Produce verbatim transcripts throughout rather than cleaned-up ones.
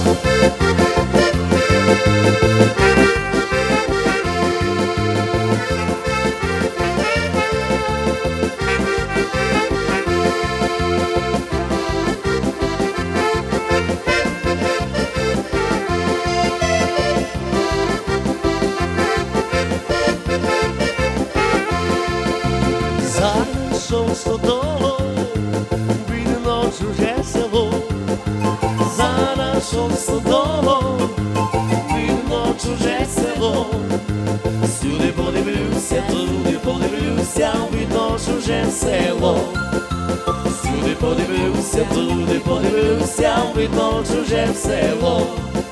Зайшов стодолу, видно чуже село. Зайшов стодолу, видно чуже село. Сюди подивлюся, туди подивлюся, видно чуже село. Сюди подивлюся, туди подивлюся, видно чуже село.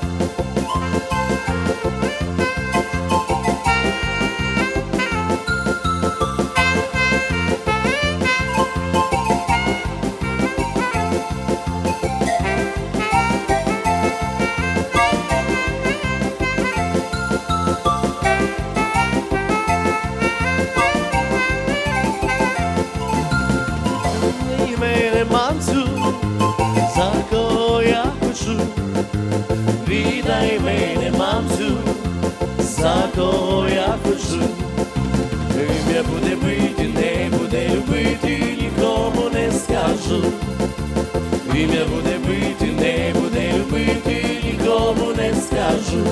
За кого я хочу, віддай мене, мамцю, за кого я хочу. Ім'я буде бити, не буде любити, нікому не скажу. Ім'я буде бити, не буде любити, нікому не скажу.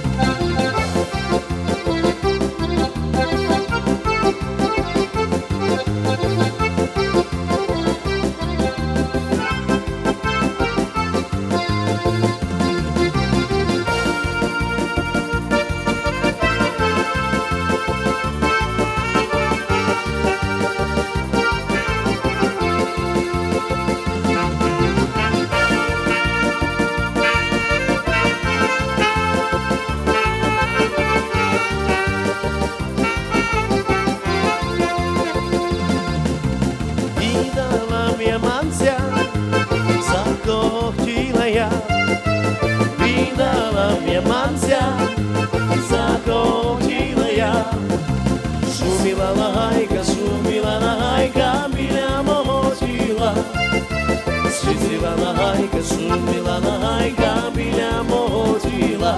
За кого хотіла я, віддала м'я мамця, за кого хотіла я. Шуміла нагайка, шуміла нагайка біля мого тіла. Шуміла нагайка, шуміла нагайка біля мого тіла.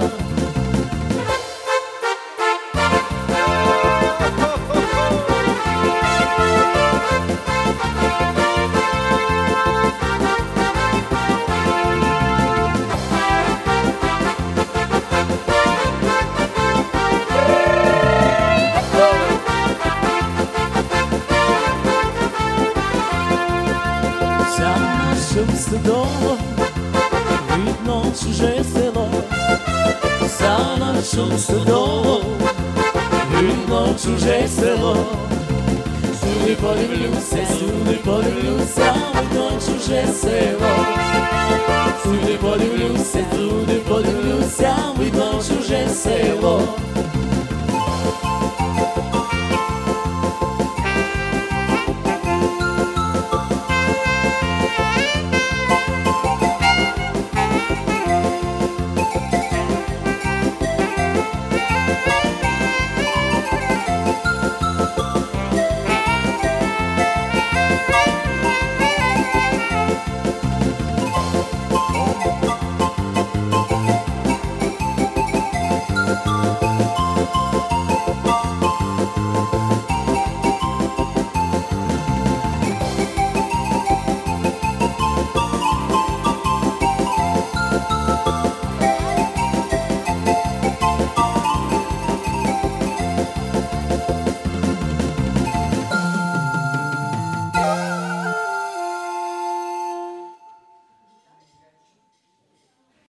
Зайшов стодолу, видно чуже село. Зайшов стодолу, видно чуже село. Сюди подивлюся, сюди подивлюся, видно чуже село. Сюди подивлюся, сюди подивлюся, видно чуже село.